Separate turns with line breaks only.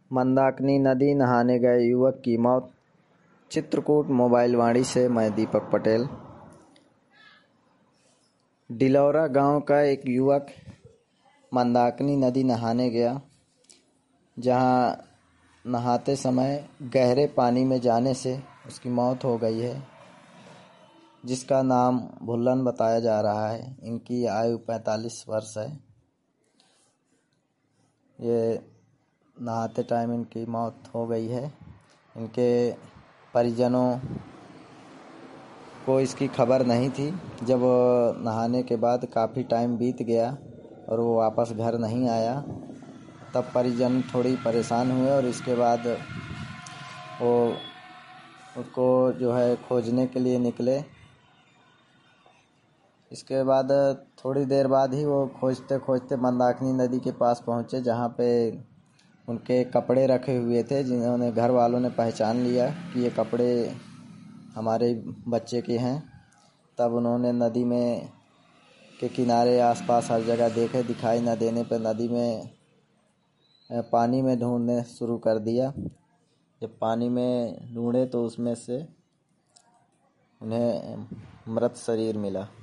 मंदाकिनी नदी नहाने गए युवक की मौत। चित्रकूट मोबाइल वाणी से मैं दीपक पटेल। डिलौरा गांव का एक युवक मंदाकिनी नदी नहाने गया, जहां नहाते समय गहरे पानी में जाने से उसकी मौत हो गई है, जिसका नाम भुल्लन बताया जा रहा है। इनकी आयु 45 वर्ष है। ये नहाते टाइम इनकी मौत हो गई है। इनके परिजनों को इसकी खबर नहीं थी। जब नहाने के बाद काफ़ी टाइम बीत गया और वो वापस घर नहीं आया, तब परिजन थोड़ी परेशान हुए और इसके बाद वो उसको जो है खोजने के लिए निकले। इसके बाद थोड़ी देर बाद ही वो खोजते खोजते मंदाकिनी नदी के पास पहुँचे, जहाँ पे उनके कपड़े रखे हुए थे, जिन्होंने घर वालों ने पहचान लिया कि ये कपड़े हमारे बच्चे के हैं। तब उन्होंने नदी में के किनारे आसपास हर जगह देखे, दिखाई न देने पर नदी में पानी में ढूंढने शुरू कर दिया। जब पानी में ढूंढे तो उसमें से उन्हें मृत शरीर मिला।